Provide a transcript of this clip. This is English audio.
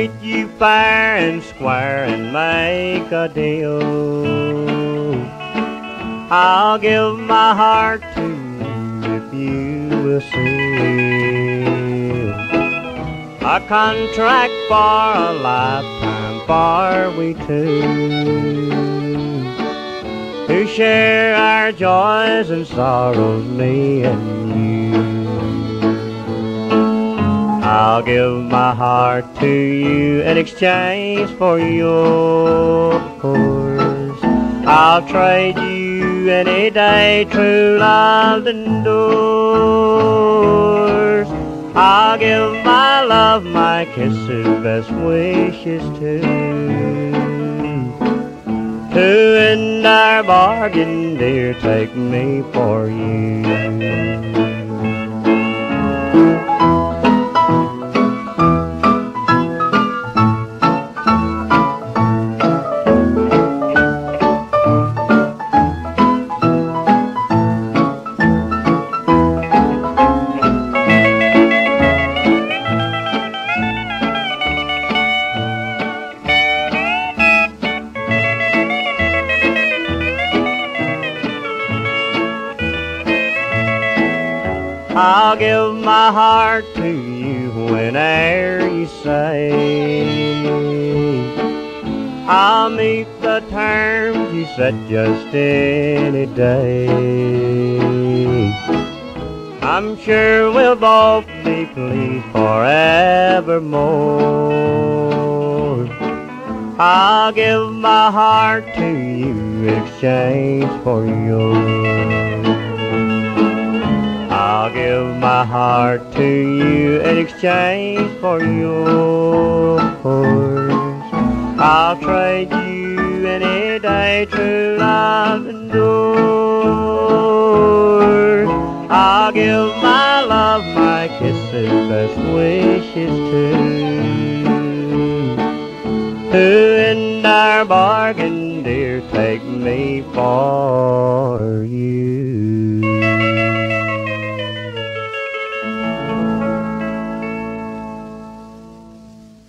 meet you fair and square and make a deal. I'll give my heart to you if you will seal a contract for a lifetime for we two, to share our joys and sorrows, me and you. I'll give my heart to you in exchange for yours. I'll trade you any day true love endures. I'll give my love, my kisses, best wishes too. To end our bargain, dear, take me for you. I'll give my heart to you whene'er you say. I'll meet the terms you set just any day. I'm sure we'll both be pleased forevermore. I'll give my heart to you in exchange for yours. I'll give my heart to you in exchange for yours. I'll trade you any day true love endures. I'll give my love, my kisses, best wishes too. To end our bargain, dear, take me for you.